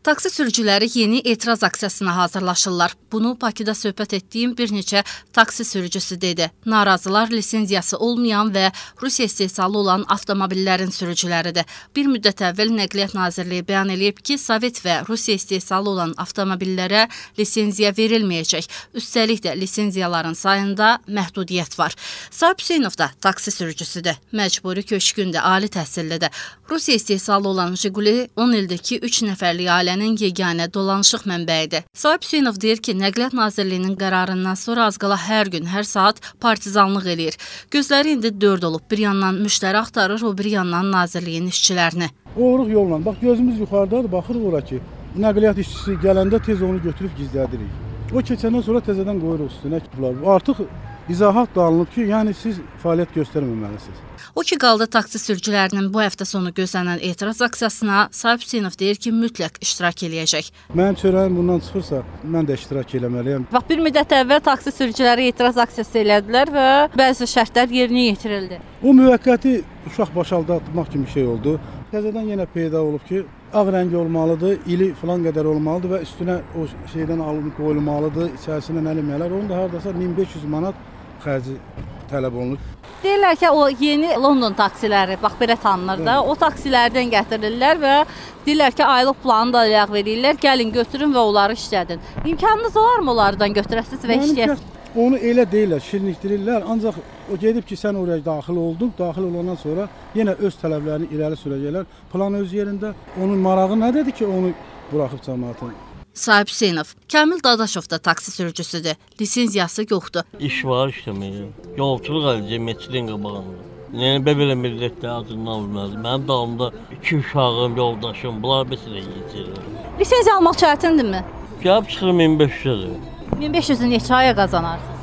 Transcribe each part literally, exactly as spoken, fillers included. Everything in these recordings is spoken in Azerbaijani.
Taksi sürücüləri yeni etiraz aksiyasına hazırlaşırlar. Bunu Bakıda söhbət etdiyim bir neçə taksi sürücüsü dedi. Narazılar lisenziyası olmayan və Rusiya istehsalı olan avtomobillərin sürücüləridir. Bir müddət əvvəl Nəqliyyat Nazirliyi bəyan edib ki, Sovet və Rusiya istehsalı olan avtomobillərə lisenziya verilməyəcək. Üstəlik də lisenziyaların sayında məhdudiyyət var. Sahib Hüseynov da taksi sürücüsüdür. Məcburi köçkündür, ali təhsillidir. Rusiya istehsalı olan Jiguli on ildəki üç nəfərlik ailənin yeganə dolanışıq mənbəyidir. Sahib Hüseynov deyir ki, Nəqliyyat Nazirliyinin qərarından sonra az qala hər gün, hər saat partizanlıq eləyir. Gözləri indi dörd olub. Bir yandan müştəri axtarır, o bir yandan Nazirliyin işçilərini. Oğruq yolla. Bax, gözümüz yuxarıdadır, baxırıq ora ki, nəqliyyat işçisi gələndə tez onu götürüb gizlədirik. O keçəndən sonra təzədən qoyuruq üstünə. Artıq izahat da alınıb ki, yəni siz fəaliyyət göstərməməlisiniz. O ki, qaldı taksi sürücülərinin bu həftə sonu gözlənən etiraz aksiyasına Sahib Hüseynov deyir ki, mütləq iştirak eləyəcək. Mənim çörəyim bundan çıxırsa, mən də iştirak eləməliyəm. Bax, bir müddət əvvəl taksi sürücüləri etiraz aksiyası elədilər və bəzi şərtlər yerinə yetirildi. O müvəqqəti uşaq başaldatmaq kimi şey oldu. Təzədən yenə peyda olub ki, ağ rəngi olmalıdır, ili filan qədər olmalıdır və üstünə o şeydən alınıb qoyulmalıdır, içərisinə nə eləməklər. Onun da hardasa min beş yüz manat xərci tələb olunur. Deyirlər ki, o yeni London taksiləri, bax belə tanınır da, o taksilərdən gətirirlər və deyirlər ki, aylıq planı da ləğv verirlər, gəlin götürün və onları işlədin. İmkanınız olarmı onlardan götürəsiniz və işləyəsiniz? Onu elə deyirlər, şirinlikdirirlər, ancaq o gedib ki, sən oraya daxil oldun, daxil olandan sonra yenə öz tələblərini irəli sürəcəklər. Plan öz yerində, onun marağı nədədir ki, onu buraxıb cəmaatın? Sahib Hüseynov, Kamil Dadaşov da taksi sürücüsüdür. Lisenziyası yoxdur. İş var işləməyə. Yolçuluq edəcək meçidin qabağında. Yəni, belə millətdə adından alınmaz. Mənim dalımda iki uşağım, yoldaşım, bunlar besinə yiyəcəklər. Lisenziya almaq çətindirmi? Gəlib çıxır min beş yüzə. min beş yüzü neçə aya qazanarsınız?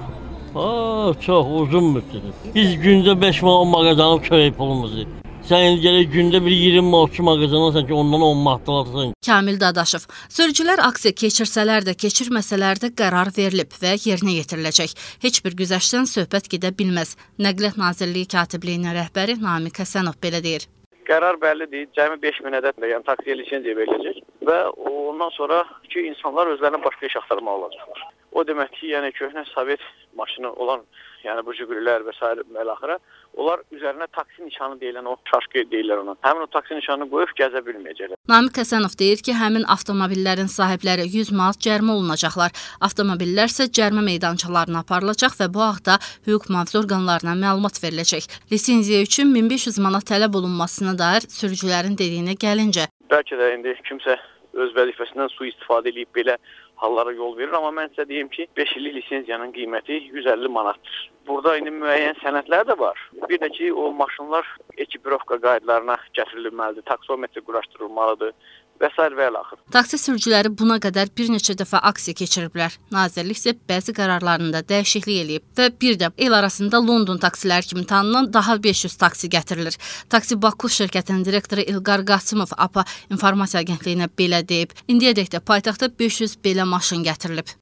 Aa, çox uzun müddət. Biz gündə beş man on man qazanıb çörək pulumuzu. Sən indi gələk gündə bir iyirmi man otuz man qazanırsan ki, ondan on manat alırsan. Kamil Dadaşov, sürücülər aksiya keçirsələr də, keçirməsələr də qərar verilib və yerinə yetiriləcək. Heç bir güzəştdən söhbət gedə bilməz. Nəqliyyat Nazirliyi katibliyinin rəhbəri Namiq Həsənov belə deyir. Qərar bəllidir, cəmi beş min ədədlə, yəni taksiyə lisenziya veriləcək və ondan sonra ki, insanlar özlərinə başqa iş axtarmalı olacaqlar. O demək ki, yəni köhnə Sovet maşını olan, yəni bu Jigulilər və s. məlaxıra, onlar üzərinə taksi nişanı deyilən o şaşqı deyirlər ona. Həmin o taksi nişanını qoyub gəzə bilməyəcəklər. Namiq Həsənov deyir ki, həmin avtomobillərin sahibləri yüz manat cərimə olunacaqlar. Avtomobillər isə cərimə meydançalarına aparılacaq və bu haqda hüquq mühafizə orqanlarına məlumat veriləcək. Lisenziya üçün min beş yüz manat tələb olunmasına dair sürücülərin dediyinə gəlincə. Bəlkə də indi kimsə öz vəzifəsindən sui-istifadə edib belə hallara yol verir, amma mən sizə deyim ki, beş illik lisenziyanın qiyməti yüz əlli manatdır. Burada indi müəyyən sənədlər də var. Bir də ki, o maşınlar ekipirovka qaydalarına gətirilməlidir, taksometri quraşdırılmalıdır və s. və ilaxır. Taksi sürücüləri buna qədər bir neçə dəfə aksiya keçiriblər. Nazirlik isə bəzi qərarlarında dəyişiklik eləyib və bir də el arasında London taksiləri kimi tanınan daha beş yüz taksi gətirilir. Taksi Baku şirkətinin direktoru İlqar Qasımov A P A İnformasiya Agentliyinə belə deyib. İndiyədək də paytaxtda beş yüz belə maşın gətirilib.